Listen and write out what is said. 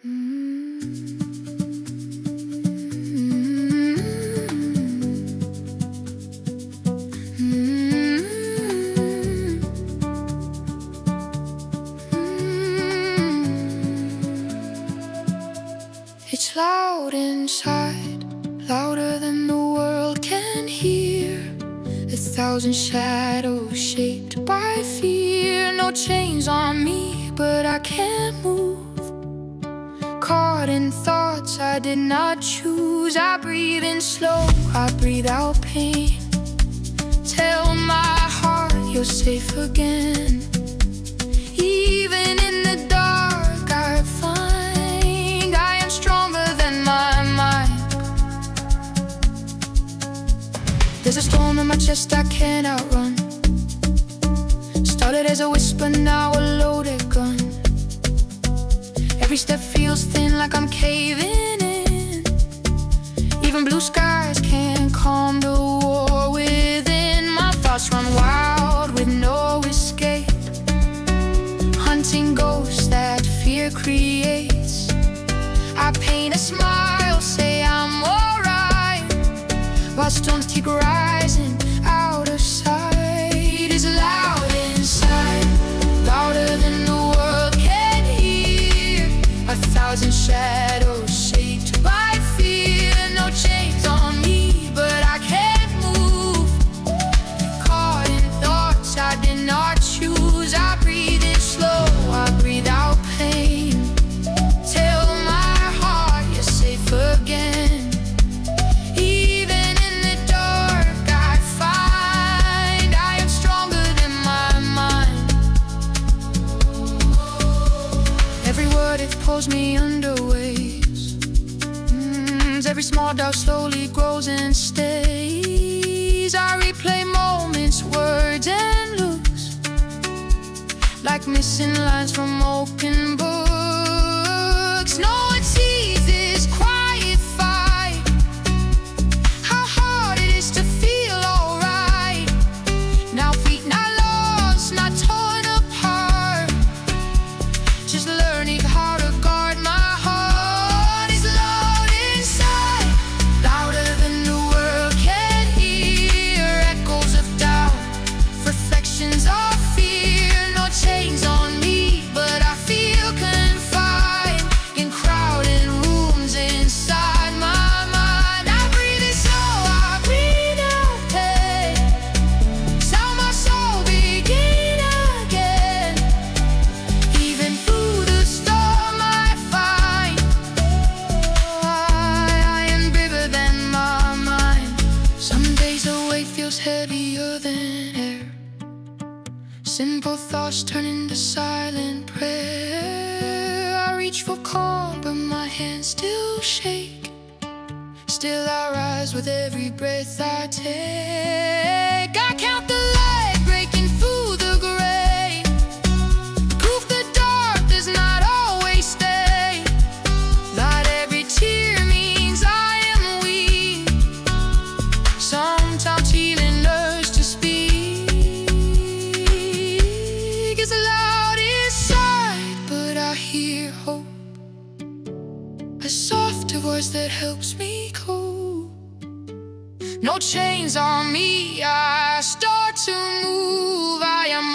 It's loud inside, louder than the world can hear. 1,000 shadows shaped by fear. No chains on me, but I can't move. Caught in thoughts I did not choose. I breathe in slow, I breathe out pain. Tell my heart you're safe again. Even in the dark I find I am stronger than my mind. There's a storm in my chest I can't outrun. Started as a whisper, now a loaded gun. Every step feels thin, like I'm caving in. Even blue skies can't calm the war within. My thoughts run wild with no escape, hunting ghosts that fear creates. I paint a smile, say I'm alright, while storms keep rising out of sight. Is loud inside, louder than the world can hear. 1,000 shadows shaped by fear. No chains on me, but I can't move. Caught in thoughts I did not choose. I breathe in slow, I breathe out pain. Tell my heart you're safe again. Even in the dark I find I am stronger than my mind. Every word it pulls me under waves. Every small doubt slowly grows and stays. I replay moments, words and looks, like missing lines from open books. No one sees this quiet fight, how hard it is to feel alright. Now feet not lost, not torn apart, just learning how to guard my heart. Is loud inside, louder than the world can hear. Echoes of doubt, reflections of fear. No chains on me, but I feel confined in crowded rooms inside my mind. I breathe in slow, I breathe out pain. Sound my soul begin again. Even through the storm I find I am bigger than my mind. Some days the weight feels heavier than air. Simple thoughts turn into silent prayer. I reach for calm, but my hands still shake. Still I rise with every breath I take. I count the light breaking through the gray. Proof the dark does not always stay. Not every tear means I am weak. Sometimes healing learns to speak. It's loud inside, but I hear hope, a softer voice that helps me cope. No chains on me, I start to move. I am